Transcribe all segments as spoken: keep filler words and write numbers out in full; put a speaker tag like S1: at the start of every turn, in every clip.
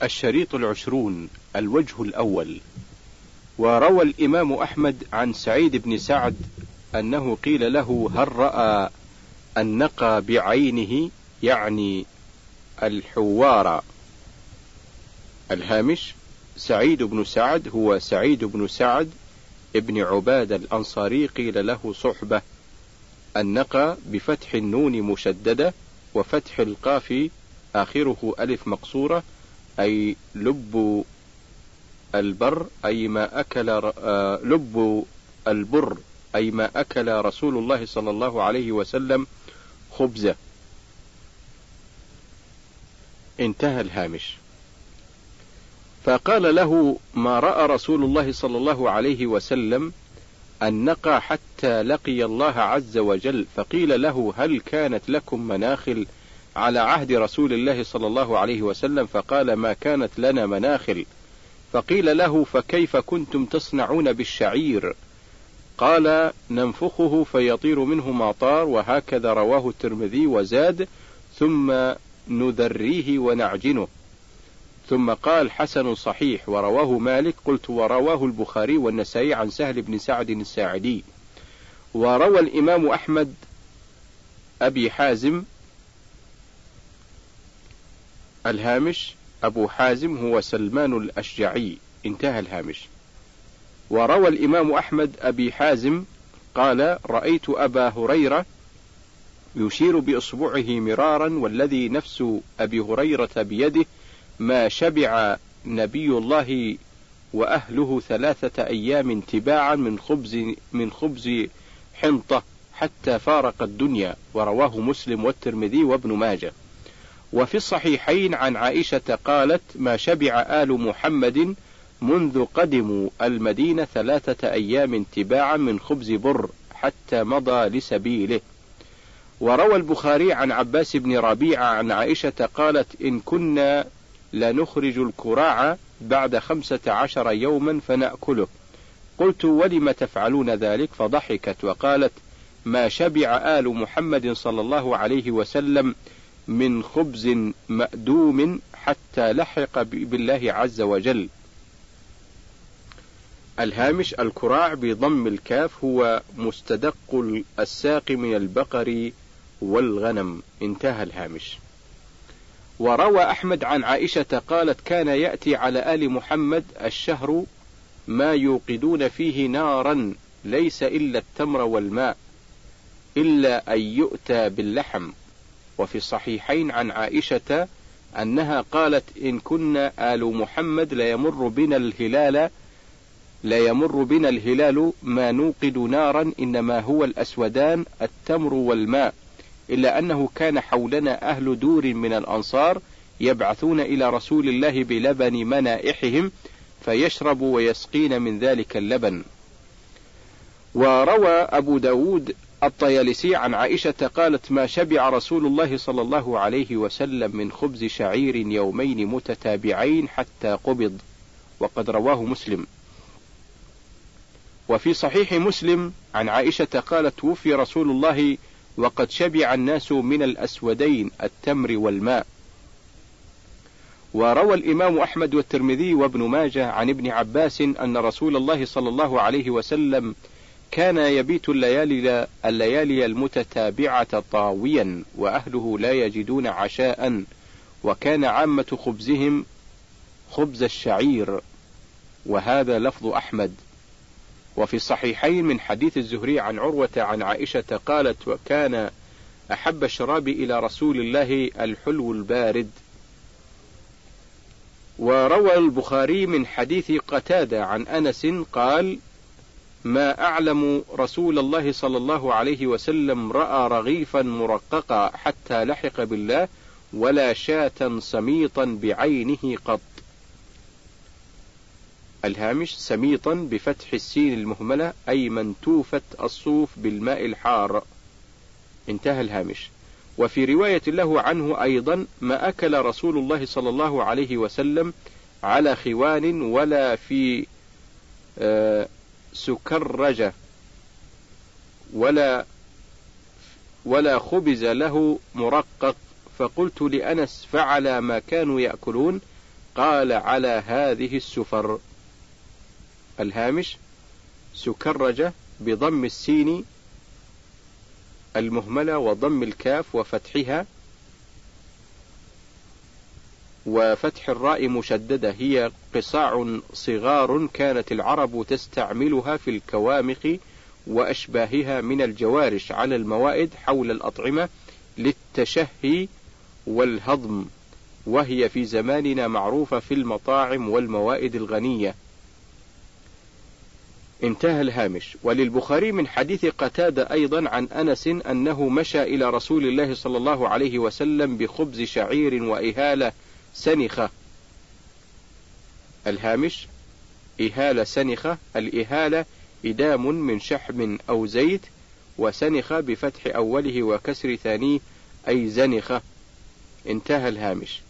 S1: الشريط العشرون. الوجه الأول. وروى الإمام أحمد عن سعيد بن سعد أنه قيل له: هل رأى النقى بعينه؟ يعني الحوار. الهامش: سعيد بن سعد هو سعيد بن سعد ابن عبادة الأنصاري، قيل له صحبة. النقى بفتح النون مشددة وفتح القاف آخره ألف مقصورة، أي لب البر أي ما أكل آه لب البر أي ما أكل رسول الله صلى الله عليه وسلم خبزة. انتهى الهامش. فقال له: ما رأى رسول الله صلى الله عليه وسلم النقى حتى لقي الله عز وجل. فقيل له: هل كانت لكم مناخل على عهد رسول الله صلى الله عليه وسلم؟ فقال: ما كانت لنا مناخل. فقيل له: فكيف كنتم تصنعون بالشعير؟ قال: ننفخه فيطير منه ما طار. وهكذا رواه الترمذي وزاد: ثم نذريه ونعجنه. ثم قال: حسن صحيح. ورواه مالك. قلت: ورواه البخاري والنسائي عن سهل بن سعد الساعدي. وروى الإمام أحمد أبي حازم. الهامش: أبو حازم هو سلمان الأشجعي. انتهى الهامش. وروى الإمام أحمد أبي حازم قال: رأيت أبا هريرة يشير بإصبعه مرارا، والذي نفس أبي هريرة بيده ما شبع نبي الله وأهله ثلاثة أيام تباعا من خبز من خبز حنطة حتى فارق الدنيا. ورواه مسلم والترمذي وابن ماجه. وفي الصحيحين عن عائشة قالت: ما شبع آل محمد منذ قدموا المدينة ثلاثة أيام تباعا من خبز بر حتى مضى لسبيله. وروى البخاري عن عباس بن ربيعة عن عائشة قالت: إن كنا لنخرج الكراع بعد خمسة عشر يوما فنأكله. قلت: ولم تفعلون ذلك؟ فضحكت وقالت: ما شبع آل محمد صلى الله عليه وسلم من خبز مأدوم حتى لحق بالله عز وجل. الهامش: الكراع بضم الكاف هو مستدق الساق من البقر والغنم. انتهى الهامش. وروى أحمد عن عائشة قالت: كان يأتي على آل محمد الشهر ما يوقدون فيه نارا ليس إلا التمر والماء إلا أن يؤتى باللحم. وفي الصحيحين عن عائشة أنها قالت: إن كنا آل محمد ليمر بنا الهلال لا يمر بنا الهلال ما نوقد نارا، إنما هو الأسودان التمر والماء، إلا أنه كان حولنا أهل دور من الأنصار يبعثون إلى رسول الله بلبن منائحهم فيشرب ويسقين من ذلك اللبن. وروى أبو داود الطيالسي عن عائشة قالت: ما شبع رسول الله صلى الله عليه وسلم من خبز شعير يومين متتابعين حتى قبض. وقد رواه مسلم. وفي صحيح مسلم عن عائشة قالت: توفي رسول الله وقد شبع الناس من الأسودين التمر والماء. وروى الإمام أحمد والترمذي وابن ماجه عن ابن عباس أن رسول الله صلى الله عليه وسلم كان يبيت الليالي, الليالي المتتابعة طاويا وأهله لا يجدون عشاء، وكان عامة خبزهم خبز الشعير. وهذا لفظ أحمد. وفي الصحيحين من حديث الزهري عن عروة عن عائشة قالت: وكان أحب الشراب إلى رسول الله الحلو البارد. وروى البخاري من حديث قتادة عن أنس قال: ما أعلم رسول الله صلى الله عليه وسلم رأى رغيفا مرققا حتى لحق بالله ولا شاة سميطا بعينه قط. الهامش: سميطا بفتح السين المهملة أي منتوفة الصوف بالماء الحار. انتهى الهامش. وفي رواية له عنه أيضا: ما أكل رسول الله صلى الله عليه وسلم على خوان ولا في آه سكرجة ولا ولا خبز له مرقق. فقلت لأنس: فعلى ما كانوا يأكلون؟ قال على هذه السفر. الهامش: سكرجة بضم السين المهملة وضم الكاف وفتحها وفتح الراء مشددة، هي قصاع صغار كانت العرب تستعملها في الكوامق وأشباهها من الجوارش على الموائد حول الأطعمة للتشهي والهضم، وهي في زماننا معروفة في المطاعم والموائد الغنية. انتهى الهامش. وللبخاري من حديث قتادة أيضا عن أنس أنه مشى إلى رسول الله صلى الله عليه وسلم بخبز شعير وإهالة سنخة. الهامش: إهالة سنخة، الإهالة إدام من شحم أو زيت، وسنخة بفتح أوله وكسر ثانيه أي زنخة. انتهى الهامش.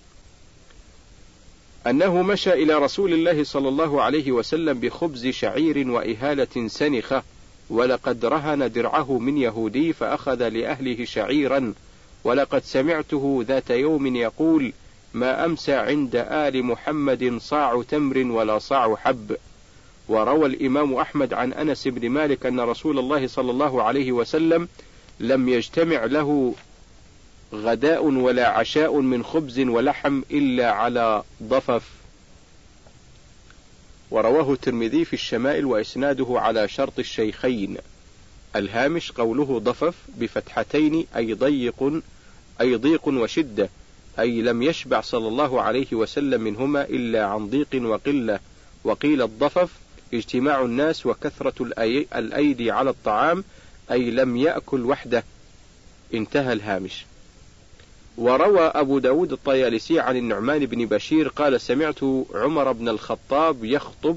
S1: أنه مشى إلى رسول الله صلى الله عليه وسلم بخبز شعير وإهالة سنخة، ولقد رهن درعه من يهودي فأخذ لأهله شعيرا، ولقد سمعته ذات يوم يقول: ما أمسى عند آل محمد صاع تمر ولا صاع حب. وروى الإمام أحمد عن أنس بن مالك أن رسول الله صلى الله عليه وسلم لم يجتمع له غداء ولا عشاء من خبز ولحم إلا على ضفف. ورواه الترمذي في الشمائل وإسناده على شرط الشيخين. الهامش: قوله ضفف بفتحتين أي ضيق أي ضيق وشدة، أي لم يشبع صلى الله عليه وسلم منهما إلا عن ضيق وقلة. وقيل الضفف اجتماع الناس وكثرة الأيدي على الطعام، أي لم يأكل وحده. انتهى الهامش. وروى أبو داود الطيالسي عن النعمان بن بشير قال: سمعت عمر بن الخطاب يخطب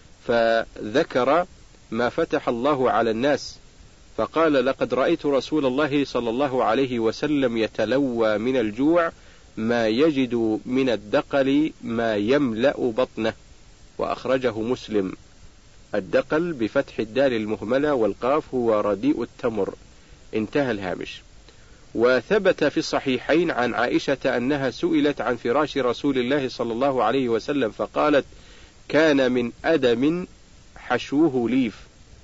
S1: فذكر ما فتح الله على الناس، فقال: لقد رأيت رسول الله صلى الله عليه وسلم يتلوى من الجوع ما يجد من الدقل ما يملأ بطنه. وأخرجه مسلم. الدقل بفتح الدال المهملة والقاف هو رديء التمر. انتهى الهامش. وثبت في الصحيحين عن عائشة أنها سئلت عن فراش رسول الله صلى الله عليه وسلم فقالت: كان من أدم حشوه ليف.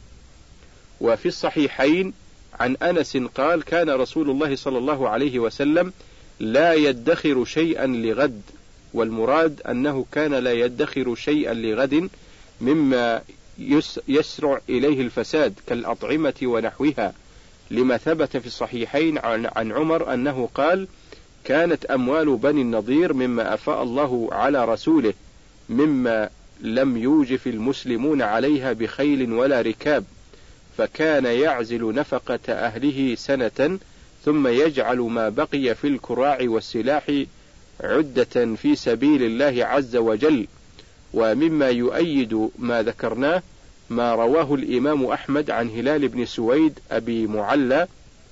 S1: وفي الصحيحين عن أنس قال: كان رسول الله صلى الله عليه وسلم لا يدخر شيئا لغد، والمراد أنه كان لا يدخر شيئا لغد مما يسرع إليه الفساد كالأطعمة ونحوها، لما ثبت في الصحيحين عن عمر أنه قال: كانت أموال بني النضير مما أفاء الله على رسوله، مما لم يوجف المسلمون عليها بخيل ولا ركاب، فكان يعزل نفقة أهله سنة ثم يجعل ما بقي في الكراع والسلاح عدة في سبيل الله عز وجل. ومما يؤيد ما ذكرناه ما رواه الإمام أحمد عن هلال بن سويد أبي معلى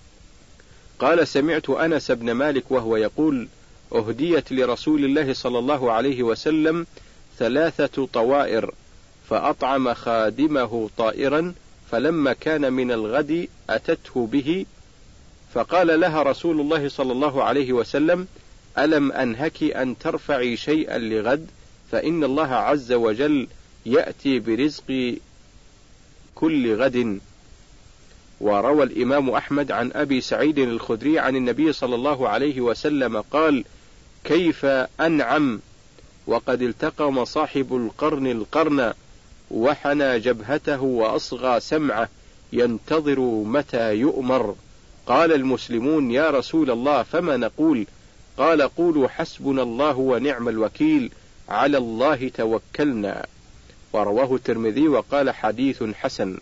S1: قال: سمعت أنس بن مالك وهو يقول: أهديت لرسول الله صلى الله عليه وسلم ثلاثة طوائر، فأطعم خادمه طائرا، فلما كان من الغد أتته به، فقال لها رسول الله صلى الله عليه وسلم: ألم أنهك أن ترفعي شيئا لغد، فإن الله عز وجل يأتي برزق كل غد. وروى الإمام أحمد عن أبي سعيد الخدري عن النبي صلى الله عليه وسلم قال: كيف أنعم وقد التقم صاحب القرن القرن وحنى جبهته وأصغى سمعه ينتظر متى يؤمر. قال المسلمون: يا رسول الله فما نقول؟ قال: قولوا حسبنا الله ونعم الوكيل، على الله توكلنا. ورواه الترمذي وقال: حديث حسن.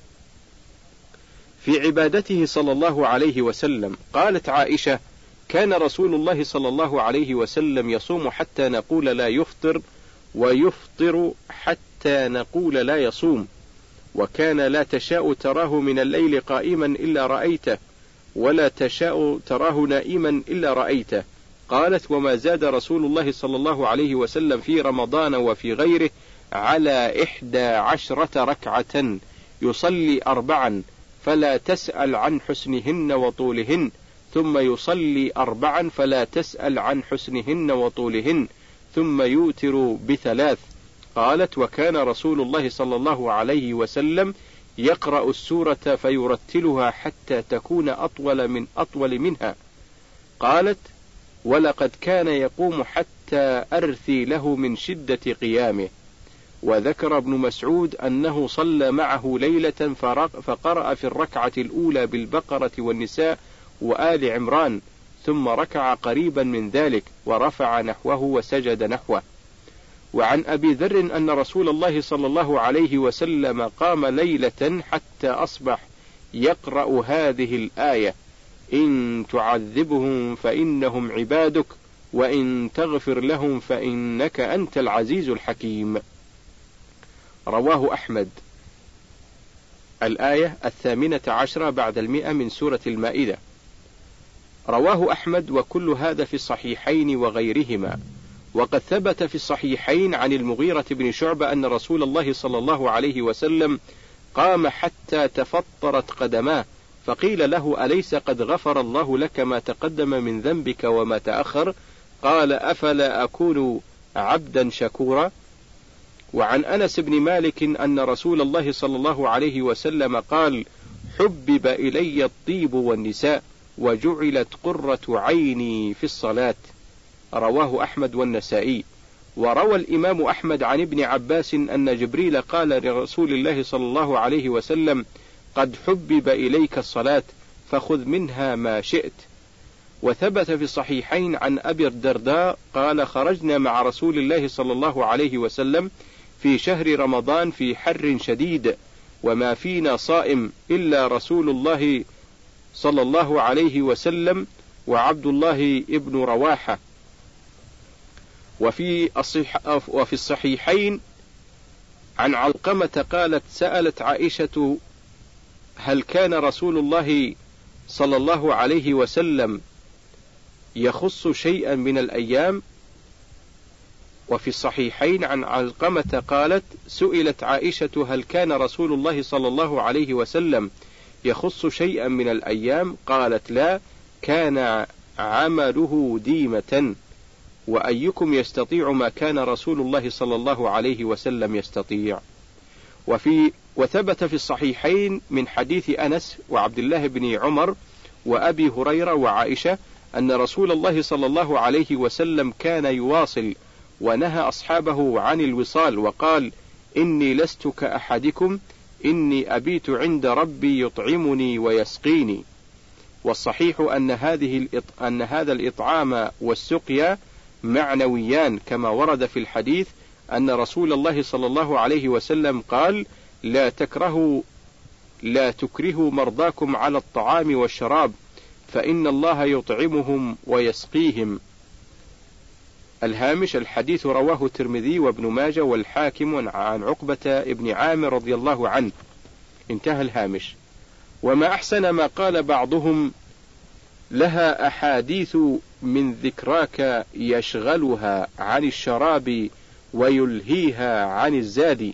S1: في عبادته صلى الله عليه وسلم قالت عائشة: كان رسول الله صلى الله عليه وسلم يصوم حتى نقول لا يفطر، ويفطر حتى نقول لا يصوم، وكان لا تشاء تراه من الليل قائما إلا رأيته، ولا تشاء تراه نائما إلا رأيته. قالت: وما زاد رسول الله صلى الله عليه وسلم في رمضان وفي غيره على إحدى عشرة ركعة، يصلي أربعا فلا تسأل عن حسنهن وطولهن، ثم يصلي أربعا فلا تسأل عن حسنهن وطولهن، ثم يوتر بثلاث. قالت: وكان رسول الله صلى الله عليه وسلم يقرأ السورة فيرتلها حتى تكون أطول من أطول منها. قالت: ولقد كان يقوم حتى أرثي له من شدة قيامه. وذكر ابن مسعود أنه صلى معه ليلة فقرأ في الركعة الأولى بالبقرة والنساء وآل عمران، ثم ركع قريبا من ذلك ورفع نحوه وسجد نحوه. وعن أبي ذر أن رسول الله صلى الله عليه وسلم قام ليلة حتى أصبح يقرأ هذه الآية: إن تعذبهم فإنهم عبادك وإن تغفر لهم فإنك أنت العزيز الحكيم. رواه أحمد. الآية الثامنة عشرة بعد المئة من سورة المائدة. رواه أحمد، وكل هذا في الصحيحين وغيرهما. وقد ثبت في الصحيحين عن المغيرة بن شعبة أن رسول الله صلى الله عليه وسلم قام حتى تفطرت قدماه، فقيل له: أليس قد غفر الله لك ما تقدم من ذنبك وما تأخر؟ قال: أفلا أكون عبدا شكورا؟ وعن أنس بن مالك أن رسول الله صلى الله عليه وسلم قال: حبب إلي الطيب والنساء وجعلت قرة عيني في الصلاة. رواه أحمد والنسائي. وروى الإمام أحمد عن ابن عباس أن جبريل قال لرسول الله صلى الله عليه وسلم: قد حبب إليك الصلاة فخذ منها ما شئت. وثبت في الصحيحين عن أبي الدرداء قال: خرجنا مع رسول الله صلى الله عليه وسلم في شهر رمضان في حر شديد، وما فينا صائم إلا رسول الله صلى الله عليه وسلم وعبد الله ابن رواحة. وفي وفي الصحيحين عن علقمة قالت: سألت عائشة: هل كان رسول الله صلى الله عليه وسلم يخص شيئا من الأيام؟ وفي الصحيحين عن علقمة قالت: سئلت عائشة: هل كان رسول الله صلى الله عليه وسلم يخص شيئا من الأيام؟ قالت: لا، كان عمله ديمة، وأيكم يستطيع ما كان رسول الله صلى الله عليه وسلم يستطيع. وفي وثبت في الصحيحين من حديث أنس وعبد الله بن عمر وأبي هريرة وعائشة أن رسول الله صلى الله عليه وسلم كان يواصل، ونهى أصحابه عن الوصال، وقال: إني لست كأحدكم، إني أبيت عند ربي يطعمني ويسقيني. والصحيح أن هذه أن هذا الإطعام والسقيا معنويان، كما ورد في الحديث أن رسول الله صلى الله عليه وسلم قال: لا تكرهوا لا تكرهوا مرضاكم على الطعام والشراب، فإن الله يطعمهم ويسقيهم. الهامش: الحديث رواه الترمذي وابن ماجه والحاكم عن عقبة ابن عامر رضي الله عنه. انتهى الهامش. وما أحسن ما قال بعضهم: لها أحاديث من ذكراك يشغلها عن الشراب ويلهيها عن الزاد.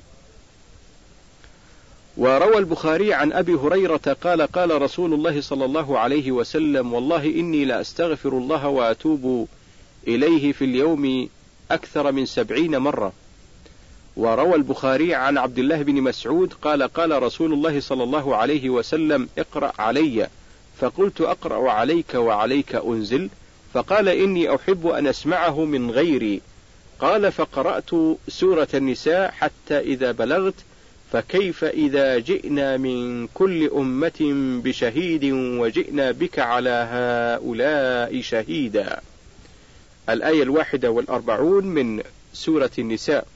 S1: وروى البخاري عن أبي هريرة قال: قال رسول الله صلى الله عليه وسلم: والله إني لأستغفر الله وأتوب إليه في اليوم أكثر من سبعين مرة. وروى البخاري عن عبد الله بن مسعود قال: قال رسول الله صلى الله عليه وسلم: اقرأ علي. فقلت: أقرأ عليك وعليك أنزل؟ فقال: إني أحب أن أسمعه من غيري. قال: فقرأت سورة النساء حتى إذا بلغت: فكيف إذا جئنا من كل أمة بشهيد وجئنا بك على هؤلاء شهيدا. الآية الواحدة والأربعون من سورة النساء.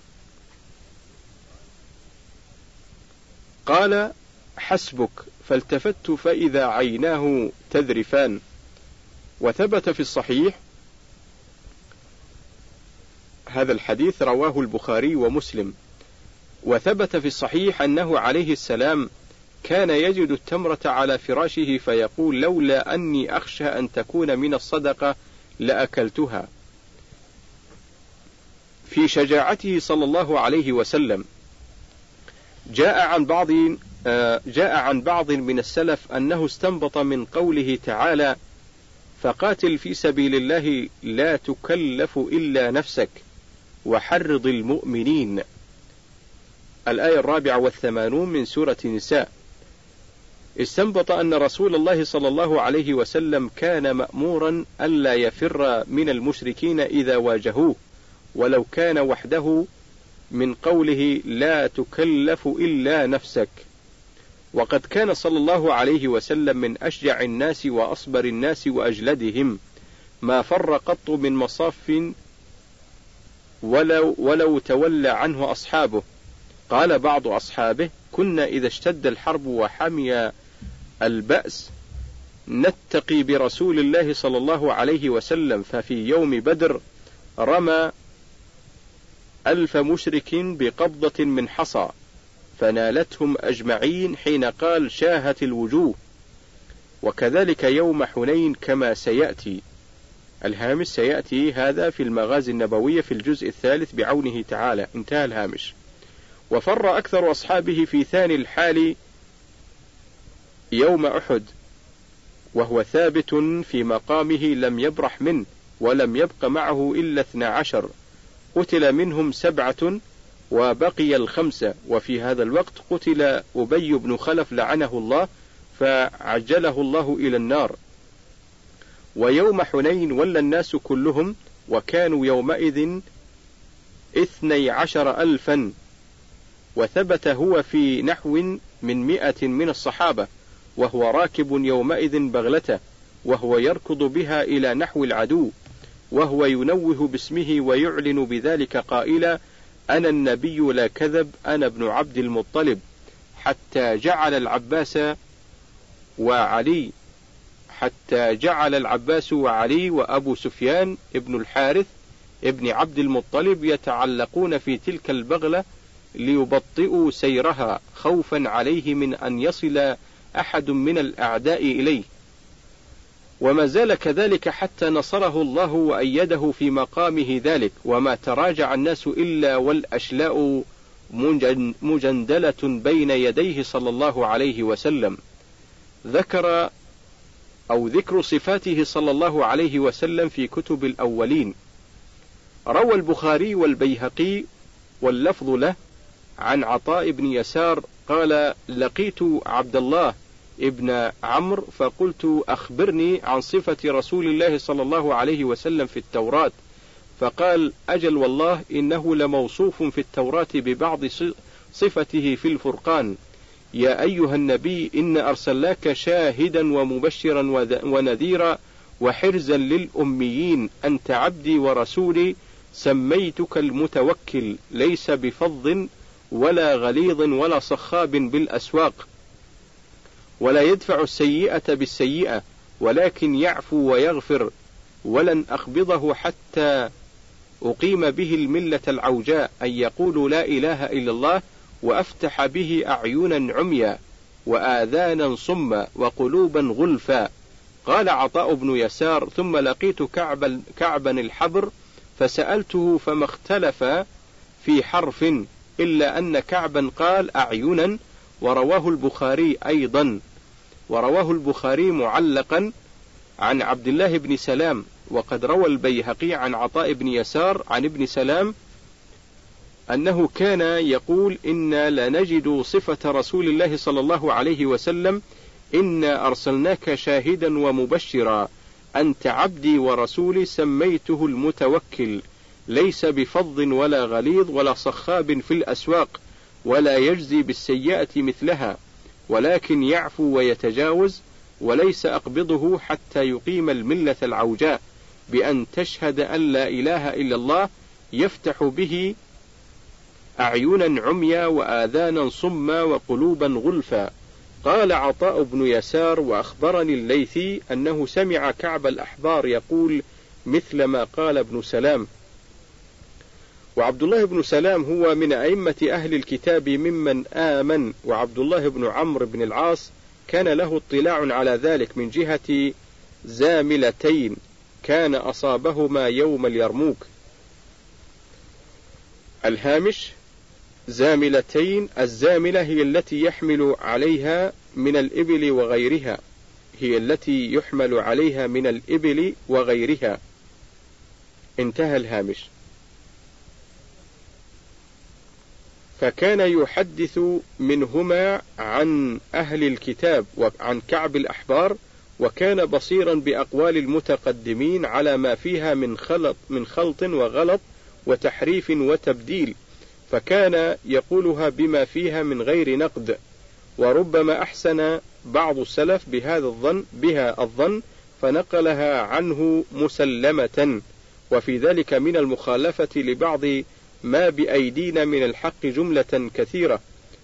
S1: قال: حسبك. فالتفت فإذا عيناه تذرفان. وثبت في الصحيح هذا الحديث رواه البخاري ومسلم. وثبت في الصحيح أنه عليه السلام كان يجد التمرة على فراشه فيقول: لولا أني أخشى أن تكون من الصدقة لأكلتها. في شجاعته صلى الله عليه وسلم جاء عن بعض جاء عن بعض من السلف أنه استنبط من قوله تعالى: فقاتل في سبيل الله لا تكلف إلا نفسك، وحرض المؤمنين. الآية الرابعة والثمانون من سورة النساء. استنبط أن رسول الله صلى الله عليه وسلم كان مأمورا ألا يفر من المشركين إذا واجهوه ولو كان وحده، من قوله لا تكلف إلا نفسك. وقد كان صلى الله عليه وسلم من أشجع الناس وأصبر الناس وأجلدهم، ما فر قط من مصاف ولو, ولو تولى عنه أصحابه. قال بعض أصحابه: كنا إذا اشتد الحرب وحمي البأس نتقي برسول الله صلى الله عليه وسلم، ففي يوم بدر رمى ألف مشرك بقبضة من حصى فنالتهم أجمعين حين قال شاهت الوجوه. وكذلك يوم حنين كما سيأتي. الهامش سيأتي هذا في المغازي النبوية في الجزء الثالث بعونه تعالى. انتهى الهامش. وفر أكثر أصحابه في ثاني الحال يوم أحد، وهو ثابت في مقامه لم يبرح منه، ولم يبق معه إلا اثنى عشر، قتل منهم سبعة وبقي الخمسة. وفي هذا الوقت قتل أبي بن خلف لعنه الله فعجله الله إلى النار. ويوم حنين ولى الناس كلهم، وكانوا يومئذ اثني عشر ألفا، وثبت هو في نحو من مئة من الصحابة، وهو راكب يومئذ بغلته، وهو يركض بها إلى نحو العدو، وهو ينوه باسمه ويعلن بذلك قائلا: أنا النبي لا كذب، أنا ابن عبد المطلب. حتى جعل العباس وعلي حتى جعل العباس وعلي وأبو سفيان ابن الحارث ابن عبد المطلب يتعلقون في تلك البغلة ليبطئوا سيرها، خوفا عليه من أن يصل أحد من الأعداء إليه. وما زال كذلك حتى نصره الله وأيده في مقامه ذلك، وما تراجع الناس إلا والأشلاء مجندلة بين يديه صلى الله عليه وسلم. ذكر أو ذكر صفاته صلى الله عليه وسلم في كتب الأولين. روى البخاري والبيهقي واللفظ له عن عطاء بن يسار قال: لقيت عبد الله ابن عمرو فقلت: أخبرني عن صفة رسول الله صلى الله عليه وسلم في التوراة. فقال: أجل والله إنه لموصوف في التوراة ببعض صفته في الفرقان: يا أيها النبي إن أرسلناك شاهدا ومبشرا ونذيرا وحرزا للأميين، أنت عبدي ورسولي، سميتك المتوكل، ليس بفظ ولا غليظ ولا صخاب بالأسواق، ولا يدفع السيئة بالسيئة، ولكن يعفو ويغفر، ولن أقبضه حتى أقيم به الملة العوجاء، أن يقولوا لا إله إلا الله، وأفتح به أعينا عميا وآذانا صما وقلوبا غلفا. قال عطاء بن يسار: ثم لقيت كعبا, كعبا الحبر فسألته فما اختلف في حرف، إلا أن كعبا قال أعينا. ورواه البخاري أيضا ورواه البخاري معلقا عن عبد الله بن سلام. وقد روى البيهقي عن عطاء بن يسار عن ابن سلام أنه كان يقول: إنا لنجد صفة رسول الله صلى الله عليه وسلم: إنا أرسلناك شاهدا ومبشرا، أنت عبدي ورسولي، سميته المتوكل، ليس بفظ ولا غليظ ولا صخاب في الأسواق، ولا يجزي بالسيئة مثلها، ولكن يعفو ويتجاوز، وليس أقبضه حتى يقيم الملة العوجاء بأن تشهد أن لا إله إلا الله، يفتح به أعينا عميا وآذانا صما وقلوبا غلفا. قال عطاء بن يسار: وأخبرني الليثي أنه سمع كعب الأحبار يقول مثل ما قال ابن سلام. وعبد الله بن سلام هو من أئمة أهل الكتاب ممن آمن، وعبد الله بن عمرو بن العاص كان له اطلاع على ذلك من جهة زاملتين كان أصابهما يوم اليرموك. الهامش: زاملتين. الزاملة هي التي يحمل عليها من الإبل وغيرها هي التي يحمل عليها من الإبل وغيرها. انتهى الهامش. فكان يحدث منهما عن أهل الكتاب وعن كعب الأحبار، وكان بصيرا بأقوال المتقدمين على ما فيها من خلط, من خلط وغلط وتحريف وتبديل، فكان يقولها بما فيها من غير نقد. وربما أحسن بعض السلف بهذا الظن بها الظن فنقلها عنه مسلمة، وفي ذلك من المخالفة لبعض ما بأيدينا من الحق جملة كثيرة،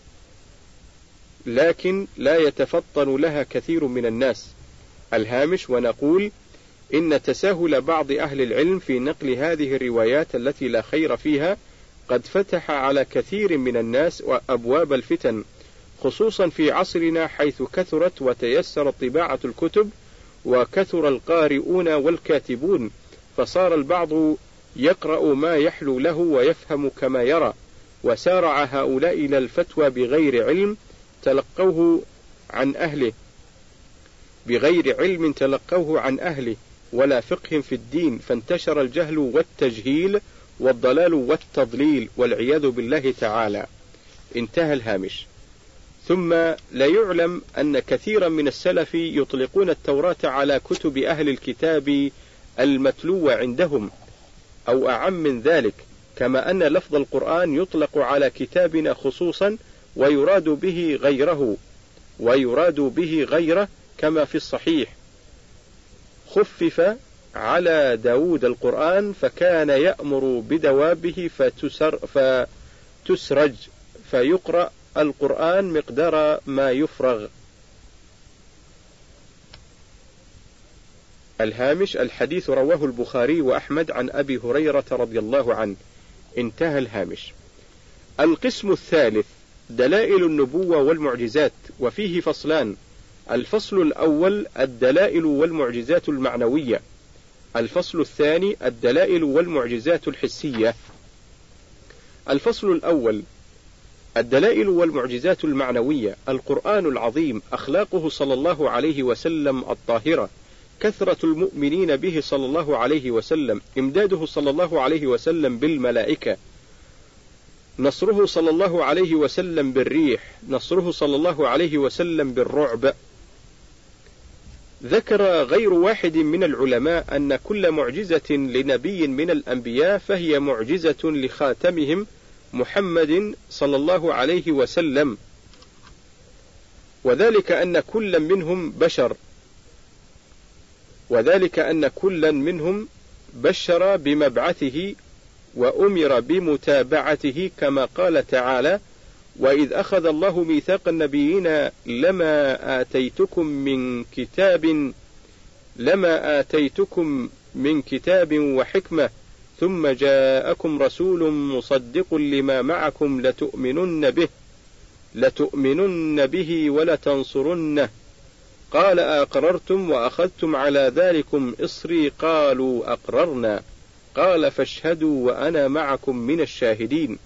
S1: لكن لا يتفطن لها كثير من الناس. الهامش: ونقول إن تساهل بعض أهل العلم في نقل هذه الروايات التي لا خير فيها قد فتح على كثير من الناس أبواب الفتن، خصوصا في عصرنا حيث كثرت وتيسرت طباعة الكتب وكثر القارئون والكاتبون، فصار البعض يقرأ ما يحلو له ويفهم كما يرى، وسارع هؤلاء إلى الفتوى بغير علم تلقوه عن أهله بغير علم تلقوه عن أهله ولا فقه في الدين، فانتشر الجهل والتجهيل والضلال والتضليل والعياذ بالله تعالى. انتهى الهامش. ثم لا يعلم أن كثيرا من السلف يطلقون التوراة على كتب أهل الكتاب المتلوة عندهم، أو أعم من ذلك، كما أن لفظ القرآن يطلق على كتابنا خصوصا ويراد به غيره ويراد به غيره كما في الصحيح: خفف على داود القرآن فكان يأمر بدوابه فتسر فتسرج فيقرأ القرآن مقدار ما يفرغ. الهامش: الحديث رواه البخاري وأحمد عن أبي هريرة رضي الله عنه. انتهى الهامش. القسم الثالث: دلائل النبوة والمعجزات، وفيه فصلان: الفصل الأول الدلائل والمعجزات المعنوية، الفصل الثاني الدلائل والمعجزات الحسية. الفصل الأول: الدلائل والمعجزات المعنوية. القرآن العظيم، أخلاقه صلى الله عليه وسلم الطاهرة، كثرة المؤمنين به صلى الله عليه وسلم، إمداده صلى الله عليه وسلم بالملائكة، نصره صلى الله عليه وسلم بالريح، نصره صلى الله عليه وسلم بالرعب. ذكر غير واحد من العلماء أن كل معجزة لنبي من الأنبياء فهي معجزة لخاتمهم محمد صلى الله عليه وسلم، وذلك أن كل منهم بشر وذلك أن كل منهم بشر بمبعثه وأمر بمتابعته، كما قال تعالى: وإذ أخذ الله ميثاق النبيين لما آتيتكم من كتاب لما آتيتكم من كتاب وحكمة ثم جاءكم رسول مصدق لما معكم لتؤمنن به لتؤمنن به ولتنصرنه قال أقررتم وأخذتم على ذلكم إصري قالوا أقررنا قال فاشهدوا وأنا معكم من الشاهدين.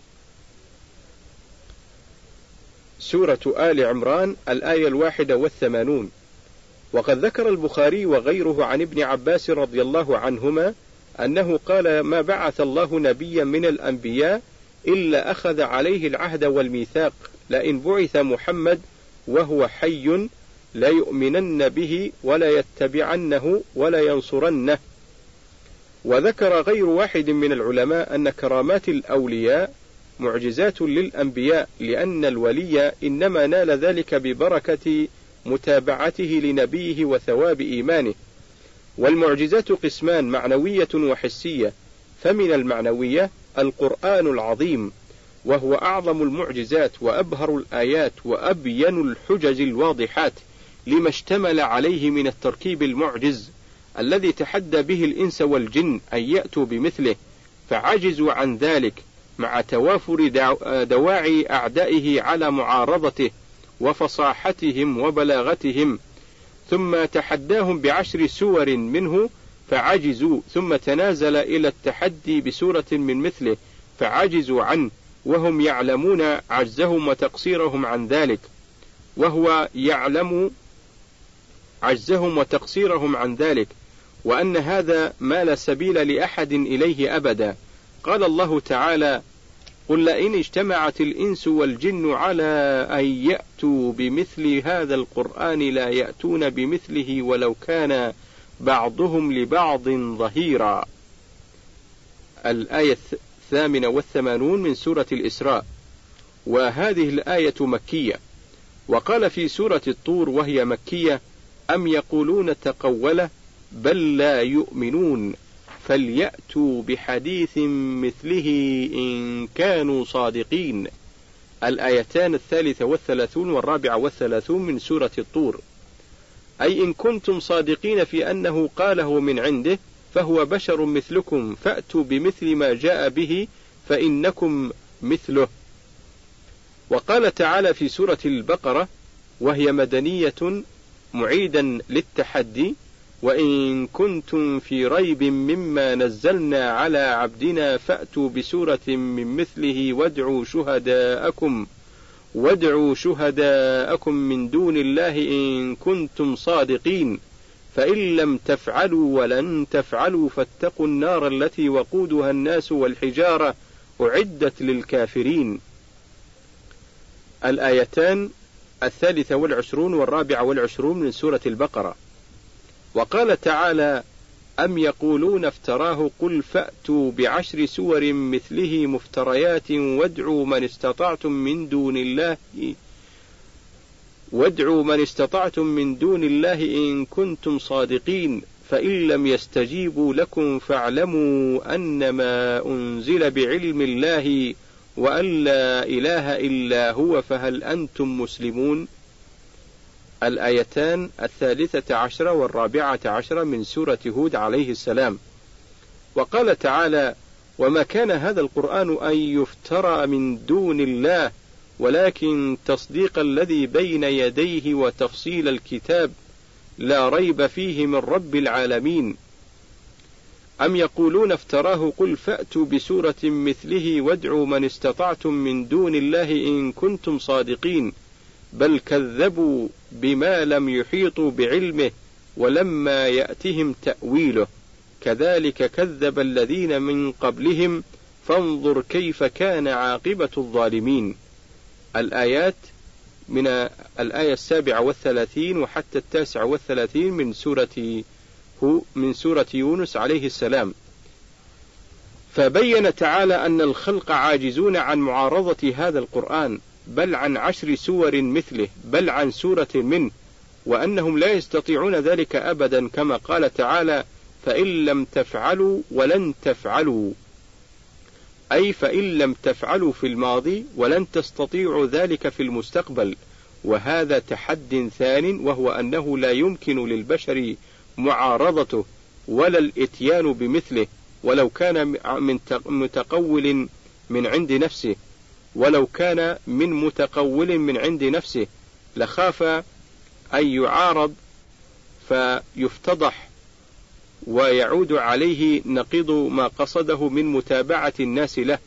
S1: سورة آل عمران الآية الواحدة والثمانون. وقد ذكر البخاري وغيره عن ابن عباس رضي الله عنهما أنه قال: ما بعث الله نبيا من الأنبياء إلا أخذ عليه العهد والميثاق، لئن بعث محمد وهو حي لا يؤمنن به ولا يتبعنه ولا ينصرنه. وذكر غير واحد من العلماء أن كرامات الأولياء معجزات للأنبياء، لأن الولي إنما نال ذلك ببركة متابعته لنبيه وثواب إيمانه. والمعجزات قسمان: معنوية وحسية. فمن المعنوية القرآن العظيم، وهو أعظم المعجزات وأبهر الآيات وأبين الحجج الواضحات، لما اشتمل عليه من التركيب المعجز الذي تحدى به الإنس والجن أن يأتوا بمثله، فعجزوا عن ذلك مع توافر دواعي أعدائه على معارضته وفصاحتهم وبلاغتهم، ثم تحداهم بعشر سور منه فعجزوا، ثم تنازل إلى التحدي بسورة من مثله فعجزوا عنه، وهم يعلمون عجزهم وتقصيرهم عن ذلك وهو يعلم عجزهم وتقصيرهم عن ذلك وأن هذا ما لا سبيل لأحد إليه أبدا. قال الله تعالى: قل لئن اجتمعت الإنس والجن على أن يأتوا بمثل هذا القرآن لا يأتون بمثله ولو كان بعضهم لبعض ظهيرا. الآية الثامنة والثمانون من سورة الإسراء، وهذه الآية مكية. وقال في سورة الطور وهي مكية: أم يقولون تقوله بل لا يؤمنون فليأتوا بحديث مثله إن كانوا صادقين. الآيتان الثالثة والثلاثون والرابعة والثلاثون من سورة الطور، أي إن كنتم صادقين في أنه قاله من عنده فهو بشر مثلكم فأتوا بمثل ما جاء به فإنكم مثله. وقال تعالى في سورة البقرة وهي مدنية معيدا للتحدي: وإن كنتم في ريب مما نزلنا على عبدنا فأتوا بسورة من مثله وادعوا شهداءكم وادعوا شهداءكم من دون الله إن كنتم صادقين فإن لم تفعلوا ولن تفعلوا فاتقوا النار التي وقودها الناس والحجارة أعدت للكافرين. الآيتان الثالثة والعشرون والرابعة والعشرون من سورة البقرة. وقال تعالى: أم يقولون افتراه قل فأتوا بعشر سور مثله مفتريات وادعوا من استطعتم من دون الله وادعوا من استطعتم من دون الله إن كنتم صادقين فإن لم يستجيبوا لكم فاعلموا أنما أنزل بعلم الله وأن لا إله إلا هو فهل أنتم مسلمون. الآيتان الثالثة عشرة والرابعة عشرة من سورة هود عليه السلام. وقال تعالى: وما كان هذا القرآن أن يفترى من دون الله ولكن تصديق الذي بين يديه وتفصيل الكتاب لا ريب فيه من رب العالمين. أم يقولون افتراه قل فأتوا بسورة مثله وادعوا من استطعتم من دون الله إن كنتم صادقين بل كذبوا بما لم يحيطوا بعلمه ولما يأتهم تأويله كذلك كذب الذين من قبلهم فانظر كيف كان عاقبة الظالمين. الآيات من الآية السابعة والثلاثين وحتى التاسعة والثلاثين من سورة من سورة يونس عليه السلام. فبين تعالى أن الخلق عاجزون عن معارضة هذا القرآن بل عن عشر سور مثله بل عن سورة منه، وأنهم لا يستطيعون ذلك أبدا كما قال تعالى: فإن لم تفعلوا ولن تفعلوا، أي فإن لم تفعلوا في الماضي ولن تستطيعوا ذلك في المستقبل. وهذا تحد ثان، وهو أنه لا يمكن للبشر معارضته ولا الإتيان بمثله ولو كان من متقول من عند نفسه ولو كان من متقول من عند نفسه لخاف أن يعارض فيفتضح ويعود عليه نقيض ما قصده من متابعة الناس له.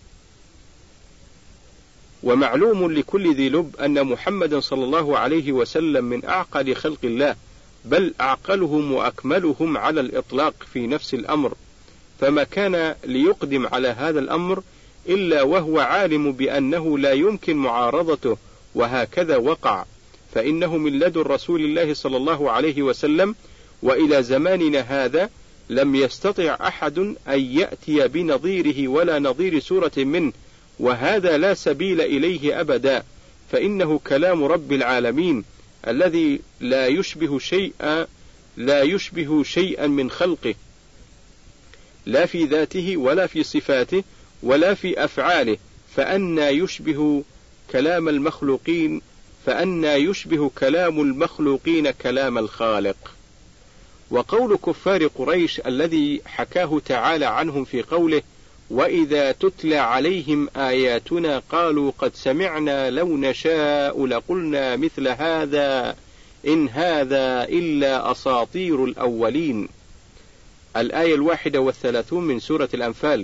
S1: ومعلوم لكل ذي لب أن محمد صلى الله عليه وسلم من أعقل خلق الله، بل أعقلهم وأكملهم على الإطلاق في نفس الأمر، فما كان ليقدم على هذا الأمر إلا وهو عالم بأنه لا يمكن معارضته، وهكذا وقع، فإنه من لدن رسول الله صلى الله عليه وسلم وإلى زماننا هذا لم يستطع أحد أن يأتي بنظيره ولا نظير سورة منه، وهذا لا سبيل إليه أبدا، فإنه كلام رب العالمين الذي لا يشبه شيئا لا يشبه شيئا من خلقه، لا في ذاته ولا في صفاته ولا في أفعاله، فأنى يشبه كلام المخلوقين فأنى يشبه كلام المخلوقين كلام الخالق. وقول كفار قريش الذي حكاه تعالى عنهم في قوله: وإذا تتلى عليهم آياتنا قالوا قد سمعنا لو نشاء لقلنا مثل هذا إن هذا إلا أساطير الأولين. الآية الواحدة والثلاثون من سورة الأنفال.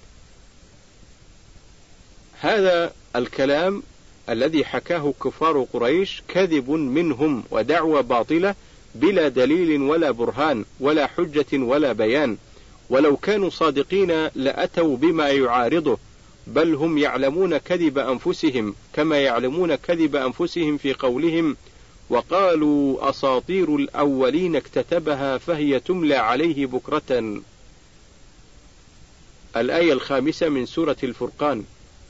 S1: هذا الكلام الذي حكاه كفار قريش كذب منهم ودعوى باطلة بلا دليل ولا برهان ولا حجة ولا بيان، ولو كانوا صادقين لأتوا بما يعارضه، بل هم يعلمون كذب أنفسهم كما يعلمون كذب أنفسهم في قولهم وقالوا أساطير الأولين اكتتبها فهي تملى عليه بكرة. الآية الخامسة من سورة الفرقان.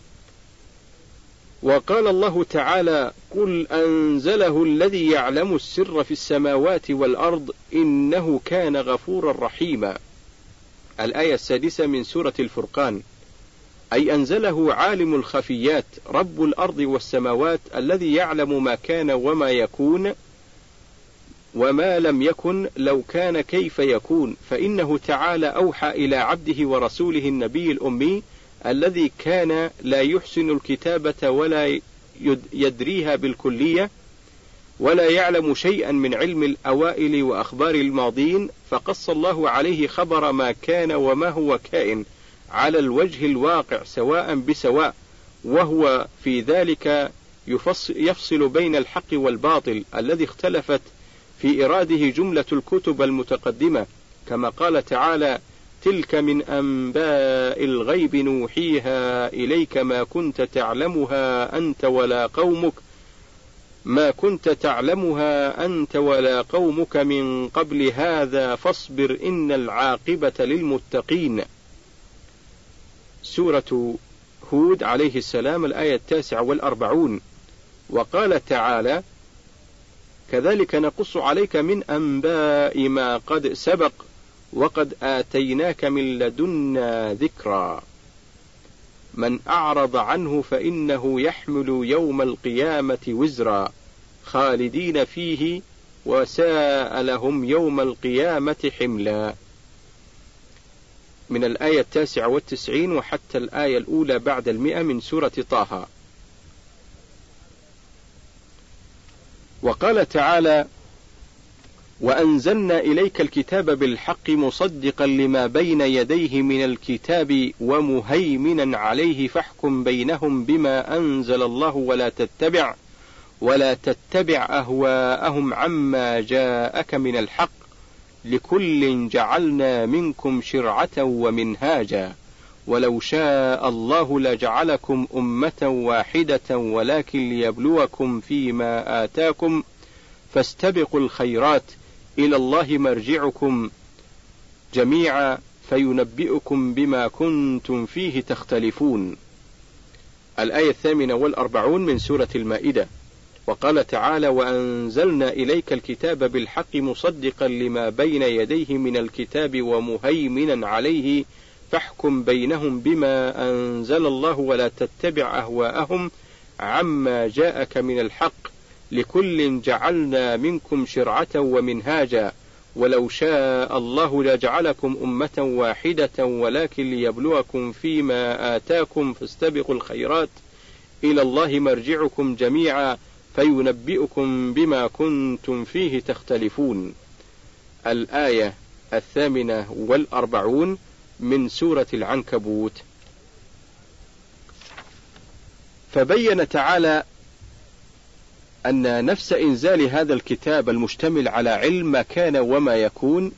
S1: وقال الله تعالى قل أنزله الذي يعلم السر في السماوات والأرض إنه كان غفورا رحيما. الآية السادسة من سورة الفرقان. أي أنزله عالم الخفيات رب الأرض والسماوات الذي يعلم ما كان وما يكون وما لم يكن لو كان كيف يكون، فإنه تعالى أوحى إلى عبده ورسوله النبي الأمي الذي كان لا يحسن الكتابة ولا يدريها بالكلية ولا يعلم شيئا من علم الأوائل وأخبار الماضين، فقص الله عليه خبر ما كان وما هو كائن على الوجه الواقع سواء بسواء، وهو في ذلك يفصل بين الحق والباطل الذي اختلفت في إراده جملة الكتب المتقدمة، كما قال تعالى تلك من أنباء الغيب نوحيها إليك ما كنت تعلمها أنت ولا قومك ما كنت تعلمها أنت ولا قومك من قبل هذا فاصبر إن العاقبة للمتقين. سورة هود عليه السلام الآية التاسعة والأربعون. وقال تعالى كذلك نقص عليك من أنباء ما قد سبق وقد آتيناك من لدنا ذكرا من أعرض عنه فإنه يحمل يوم القيامة وزرا خالدين فيه وساء لهم يوم القيامة حملا. من الآية التاسعة والتسعين وحتى الآية الأولى بعد المئة من سورة طه. وقال تعالى وأنزلنا إليك الكتاب بالحق مصدقا لما بين يديه من الكتاب ومهيمنا عليه فاحكم بينهم بما أنزل الله ولا تتبع ولا تتبع أهواءهم عما جاءك من الحق لكل جعلنا منكم شرعة ومنهاجا ولو شاء الله لجعلكم أمة واحدة ولكن ليبلوكم فيما آتاكم فاستبقوا الخيرات إلى الله مرجعكم جميعا فينبئكم بما كنتم فيه تختلفون. الآية الثامنة والأربعون من سورة المائدة. وقال تعالى وأنزلنا إليك الكتاب بالحق مصدقا لما بين يديه من الكتاب ومهيمنا عليه فاحكم بينهم بما أنزل الله ولا تتبع أهواءهم عما جاءك من الحق لكل جعلنا منكم شرعة ومنهاجا ولو شاء الله لجعلكم أمة واحدة ولكن ليبلوكم فيما آتاكم فاستبقوا الخيرات إلى الله مرجعكم جميعا فينبئكم بما كنتم فيه تختلفون. الآية الثامنة والأربعون من سورة العنكبوت. فبين تعالى أن نفس إنزال هذا الكتاب المشتمل على علم ما كان وما يكون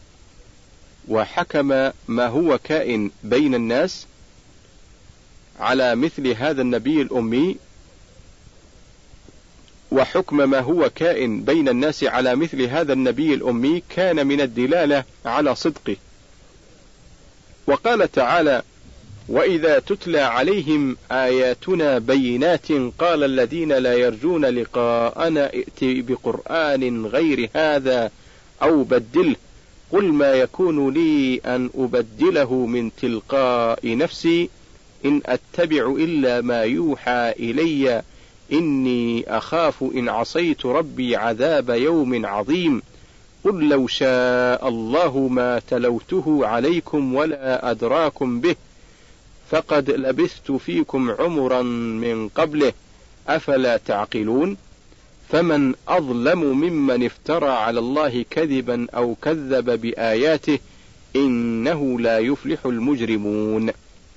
S1: وحكم ما هو كائن بين الناس على مثل هذا النبي الأمي وحكم ما هو كائن بين الناس على مثل هذا النبي الأمي كان من الدلالة على صدقه. وقال تعالى وإذا تتلى عليهم آياتنا بينات قال الذين لا يرجون لقاءنا ائت بقرآن غير هذا أو بدله قل ما يكون لي أن أبدله من تلقاء نفسي إن أتبع إلا ما يوحى إلي إني أخاف إن عصيت ربي عذاب يوم عظيم قل لو شاء الله ما تلوته عليكم ولا أدراكم به فقد لبثت فيكم عمرا من قبله أفلا تعقلون فمن أظلم ممن افترى على الله كذبا أو كذب بآياته إنه لا يفلح المجرمون.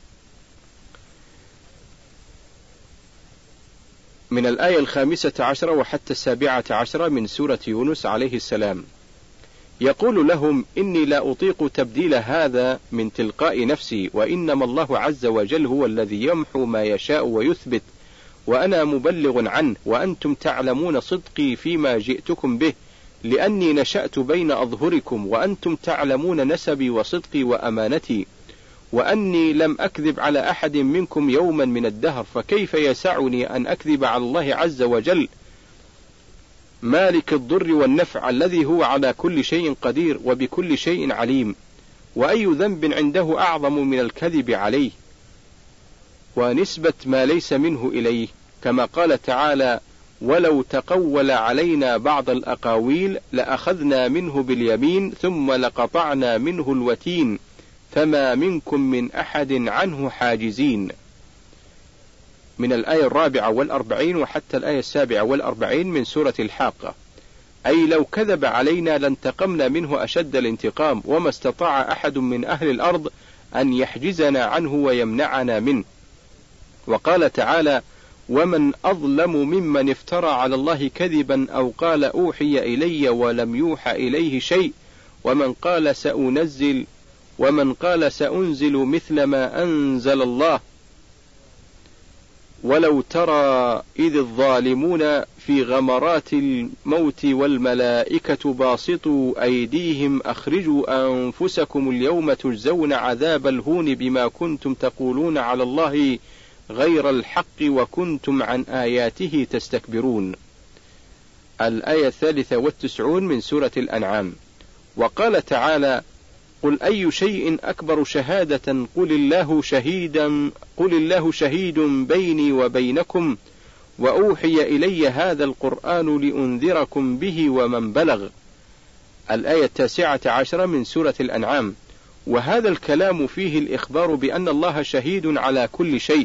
S1: من الآية الخامسة عشرة وحتى السابعة عشرة من سورة يونس عليه السلام. يقول لهم: إني لا أطيق تبديل هذا من تلقاء نفسي، وإنما الله عز وجل هو الذي يمحو ما يشاء ويثبت، وأنا مبلغ عنه، وأنتم تعلمون صدقي فيما جئتكم به، لأني نشأت بين أظهركم، وأنتم تعلمون نسبي وصدقي وأمانتي، وأني لم أكذب على أحد منكم يوما من الدهر، فكيف يسعني أن أكذب على الله عز وجل مالك الضر والنفع الذي هو على كل شيء قدير وبكل شيء عليم؟ وأي ذنب عنده أعظم من الكذب عليه ونسبة ما ليس منه إليه، كما قال تعالى: ولو تقول علينا بعض الأقاويل لأخذنا منه باليمين ثم لقطعنا منه الوتين فما منكم من أحد عنه حاجزين. من الآية الرابعة والأربعين وحتى الآية السابعة والأربعين من سورة الحاقة. أي لو كذب علينا لانتقمنا منه أشد الانتقام، وما استطاع أحد من أهل الأرض أن يحجزنا عنه ويمنعنا منه. وقال تعالى: ومن أظلم ممن افترى على الله كذبا أو قال أوحي إلي ولم يوحى إليه شيء، ومن قال سأنزل ومن قال سأنزل مثل ما أنزل الله، ولو ترى إذ الظالمون في غمرات الموت والملائكة باسطوا أيديهم أخرجوا أنفسكم اليوم تجزون عذاب الهون بما كنتم تقولون على الله غير الحق وكنتم عن آياته تستكبرون. الآية الثالثة والتسعون من سورة الأنعام. وقال تعالى: قل أي شيء أكبر شهادة قل الله شهيدا قل الله شهيد بيني وبينكم وأوحي إلي هذا القرآن لأنذركم به ومن بلغ. الآية التاسعة عشرة من سورة الأنعام. وهذا الكلام فيه الإخبار بأن الله شهيد على كل شيء،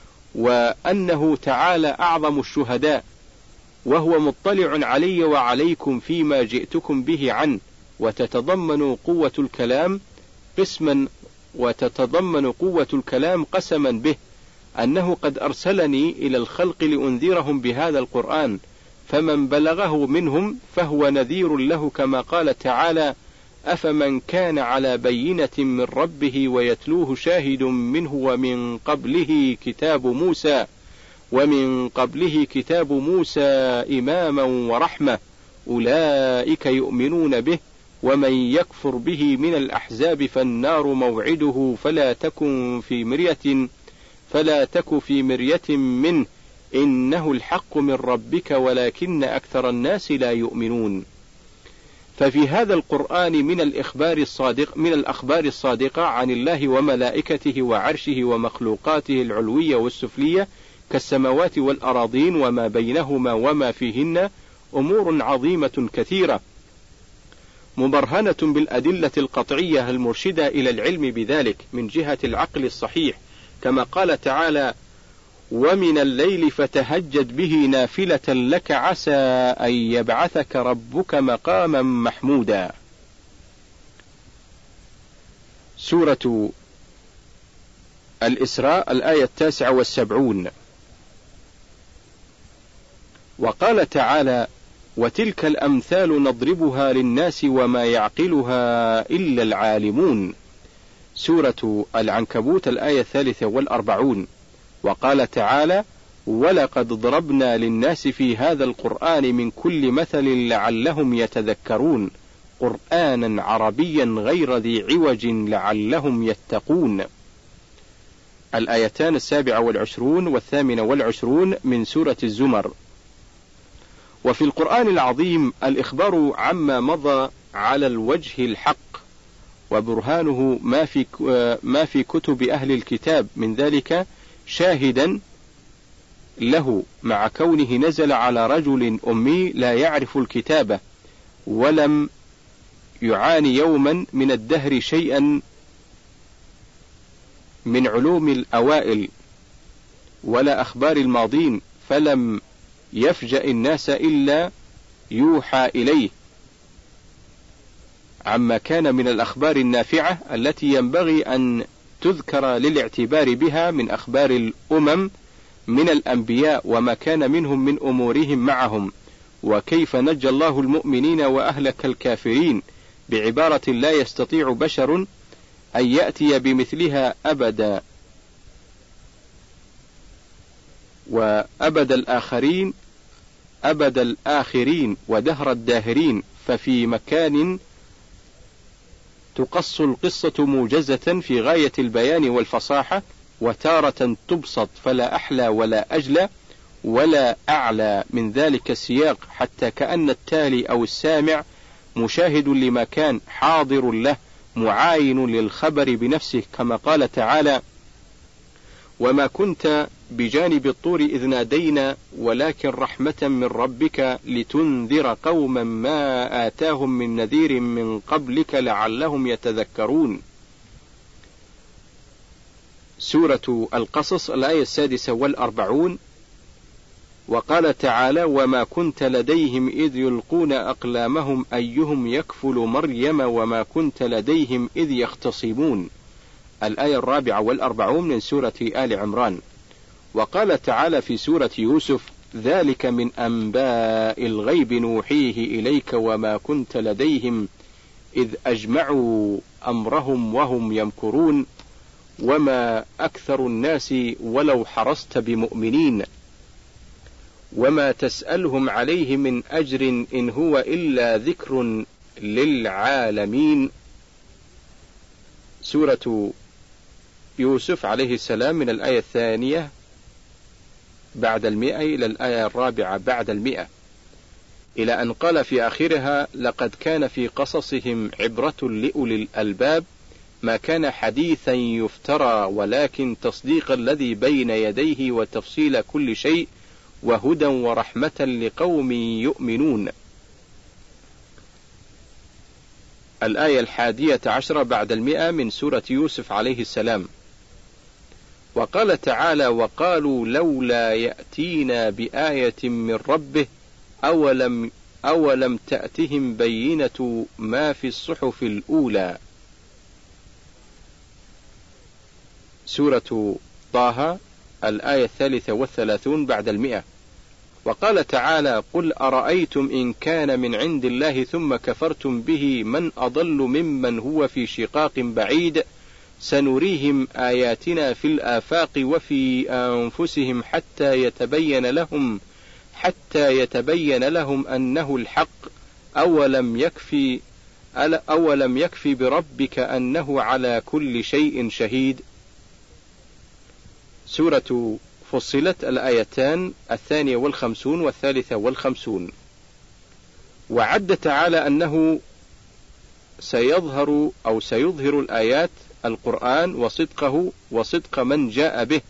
S1: وأنه تعالى أعظم الشهداء، وهو مطلع علي وعليكم فيما جئتكم به عنه. وتتضمن قوة الكلام قسما وتتضمن قوة الكلام قسما به أنه قد أرسلني إلى الخلق لأنذرهم بهذا القرآن، فمن بلغه منهم فهو نذير له، كما قال تعالى: أفمن كان على بينة من ربه ويتلوه شاهد منه ومن قبله كتاب موسى ومن قبله كتاب موسى إماما ورحمة أولئك يؤمنون به، ومن يكفر به من الأحزاب فالنار موعده فلا تكن في مرية فلا تك في مرية منه إنه الحق من ربك ولكن أكثر الناس لا يؤمنون. ففي هذا القرآن من الإخبار الصادق من الأخبار الصادقة عن الله وملائكته وعرشه ومخلوقاته العلوية والسفلية كالسماوات والأراضين وما بينهما وما فيهن أمور عظيمة كثيرة مبرهنة بالأدلة القطعية المرشدة إلى العلم بذلك من جهة العقل الصحيح، كما قال تعالى: ومن الليل فتهجد به نافلة لك عسى أن يبعثك ربك مقاما محمودا. سورة الإسراء الآية التاسعة والسبعون. وقال تعالى: وتلك الأمثال نضربها للناس وما يعقلها إلا العالمون. سورة العنكبوت الآية الثالثة والأربعون. وقال تعالى: ولقد ضربنا للناس في هذا القرآن من كل مثل لعلهم يتذكرون قرآنا عربيا غير ذي عوج لعلهم يتقون. الآيتان السابعة والعشرون والثامنة والعشرون من سورة الزمر. وفي القرآن العظيم الإخبار عما مضى على الوجه الحق، وبرهانه ما في ما في كتب أهل الكتاب من ذلك شاهدا له، مع كونه نزل على رجل أمي لا يعرف الكتابة ولم يعاني يوما من الدهر شيئا من علوم الأوائل ولا أخبار الماضين، فلم يفجأ الناس إلا يوحى إليه عما كان من الأخبار النافعة التي ينبغي أن تذكر للاعتبار بها من أخبار الأمم من الأنبياء وما كان منهم من أمورهم معهم، وكيف نجى الله المؤمنين وأهلك الكافرين، بعبارة لا يستطيع بشر أن يأتي بمثلها أبدا، وأبد الآخرين أبد الآخرين ودهر الداهرين، ففي مكان تقص القصة موجزة في غاية البيان والفصاحة، وتارة تبسط فلا أحلى ولا أجلى ولا أعلى من ذلك السياق، حتى كأن التالي أو السامع مشاهد لما كان، حاضر له، معاين للخبر بنفسه، كما قال تعالى: وما كنت بجانب الطور إذ نادينا ولكن رحمة من ربك لتنذر قوما ما آتاهم من نذير من قبلك لعلهم يتذكرون. سورة القصص الآية السادسة والأربعون. وقال تعالى: وما كنت لديهم إذ يلقون أقلامهم أيهم يكفل مريم وما كنت لديهم إذ يختصمون. الآية الرابعة والأربعون من سورة آل عمران. وقال تعالى في سورة يوسف: ذلك من أنباء الغيب نوحيه إليك وما كنت لديهم إذ أجمعوا أمرهم وهم يمكرون وما أكثر الناس ولو حرصت بمؤمنين وما تسألهم عليه من أجر إن هو إلا ذكر للعالمين. سورة يوسف عليه السلام من الآية الثانية بعد المئة إلى الآية الرابعة بعد المئة، إلى أن قال في آخرها: لقد كان في قصصهم عبرة لأولي الألباب ما كان حديثا يفترى ولكن تصديق الذي بين يديه وتفصيل كل شيء وهدى ورحمة لقوم يؤمنون. الآية الحادية عشرة بعد المئة من سورة يوسف عليه السلام. وقال تعالى: وقالوا لولا يأتينا بآية من ربه أولم, أولم تأتهم بينة ما في الصحف الأولى. سورة طه الآية الثالثة والثلاثون بعد المئة. وقال تعالى: قل أرأيتم إن كان من عند الله ثم كفرتم به من أضل ممن هو في شقاق بعيد سنريهم آياتنا في الآفاق وفي أنفسهم حتى يتبين لهم حتى يتبين لهم أنه الحق أولم يكفي أولم يكفي بربك أنه على كل شيء شهيد. سورة فصلت الآيتان الثانية والخمسون والثالثة والخمسون. وعد تعالى أنه سيظهر أو سيظهر الآيات القرآن وصدقه وصدق من جاء به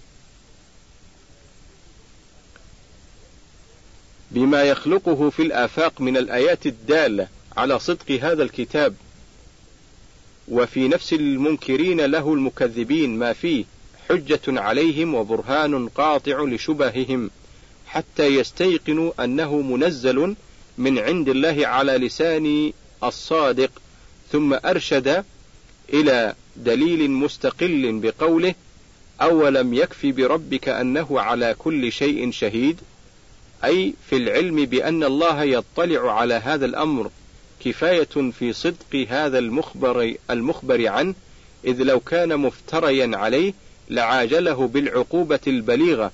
S1: بما يخلقه في الآفاق من الآيات الدالة على صدق هذا الكتاب، وفي نفس المنكرين له المكذبين ما فيه حجة عليهم وبرهان قاطع لشبههم حتى يستيقنوا أنه منزل من عند الله على لسان الصادق. ثم أرشد إلى دليل مستقل بقوله: أولم يكفي بربك أنه على كل شيء شهيد، أي في العلم بأن الله يطلع على هذا الأمر كفاية في صدق هذا المخبر, المخبر عنه، إذ لو كان مفتريا عليه لعاجله بالعقوبة البليغة.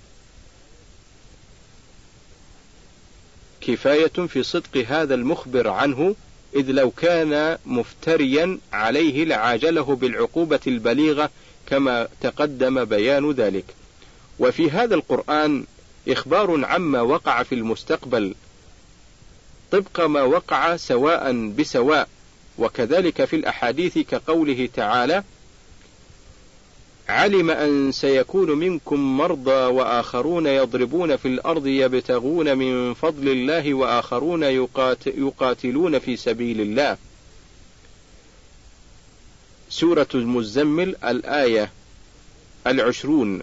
S1: كفاية في صدق هذا المخبر عنه إذ لو كان مفتريا عليه لعاجله بالعقوبة البليغة كما تقدم بيان ذلك. وفي هذا القرآن إخبار عما وقع في المستقبل طبق ما وقع سواء بسواء، وكذلك في الأحاديث كقوله تعالى: علم أن سيكون منكم مرضى وآخرون يضربون في الأرض يبتغون من فضل الله وآخرون يقاتلون في سبيل الله. سورة المزمل الآية العشرون.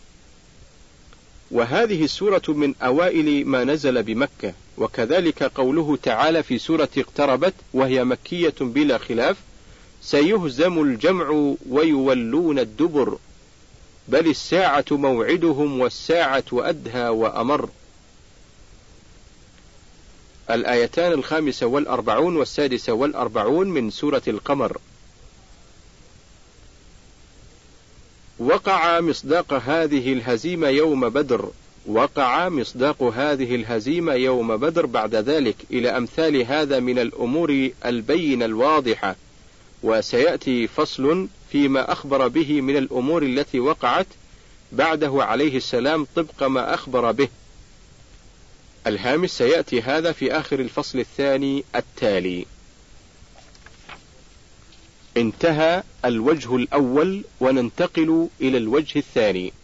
S1: وهذه السورة من أوائل ما نزل بمكة، وكذلك قوله تعالى في سورة اقتربت وهي مكية بلا خلاف: سيهزم الجمع ويولون الدبر بل الساعة موعدهم والساعة أدهى وأمر. الآيتان الخامسة والأربعون والسادسة والأربعون من سورة القمر. وقع مصداق هذه الهزيمة يوم بدر وقع مصداق هذه الهزيمة يوم بدر بعد ذلك إلى أمثال هذا من الأمور البينة الواضحة، وسيأتي فصل فيما أخبر به من الأمور التي وقعت بعده عليه السلام طبق ما أخبر به. الهامش سيأتي هذا في آخر الفصل الثاني التالي. انتهى الوجه الأول وننتقل إلى الوجه الثاني.